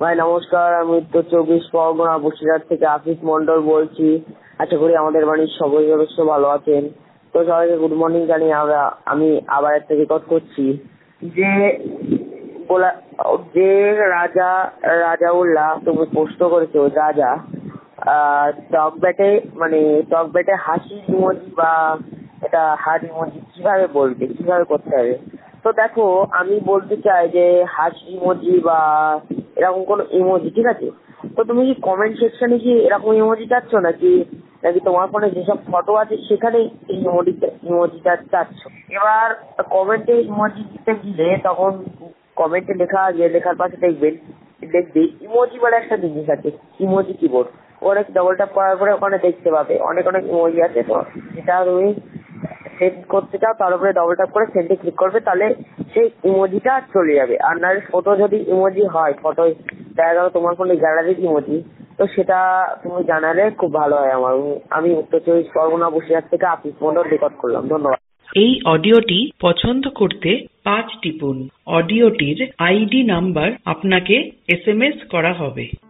ভাই নমস্কার, আমি উত্তর 24 পরগনা বসিরহাট থেকে আফিস মন্ডল বলছি। আশা করি আমাদের বাড়ির সবাই সদস্য ভালো আছেন। তো সবাইকে গুড মর্নিং জানিয়ে আমি আবার একটা রেকর্ড করছি যে যে রাজাউল্লাহ তুমি পোস্ট করেছো রাজা টক ব্যাটে হাসি ইমোজি বা এটা হার্ট ইমোজি কিভাবে করতে হবে। তো দেখো, আমি বলতে চাই যে হাসি ইমোজি বা এরকম কোনো ইমোজি, ঠিক আছে? তো তুমি কি কমেন্ট সেকশনে কি এরকম ইমোজি চাচ্ছ নাকি তোমার ফোনে যেসব ফটো আছে সেখানে এই ইমোজিটা চাচ্ছ? এবার কমেন্টে ইমোজি দিতে গেলে তখন কমেন্টে লেখার পাশে দেখবে ইমোজি বলে একটা জিনিস আছে, ইমোজি কিবোর্ড। ওখানে ডবল ট্যাপ করার পরে ওখানে দেখতে পাবে অনেক ইমোজি আছে। তো যেটা তুমি সেন্ড করতে চাও তার উপরে ডবল ট্যাপ করে সেন্ডে ক্লিক করবে, তাহলে সেই ইমোজিটা চলে যাবে। আর না ফটো যদি ইমোজি হয়, ফটো দেখা গেল তোমার ফোনে গ্যালারির ইমোজি, তো সেটা তুমি জানালে খুব ভালো হয়। আমি উত্তর 24 পরগনা বসিরহাট থেকে আফিস মন্ডল রেকর্ড করলাম। ধন্যবাদ। এই অডিওটি পছন্দ করতে 5 টিপুন। অডিওটির আইডি নাম্বার আপনাকে SMS করা হবে।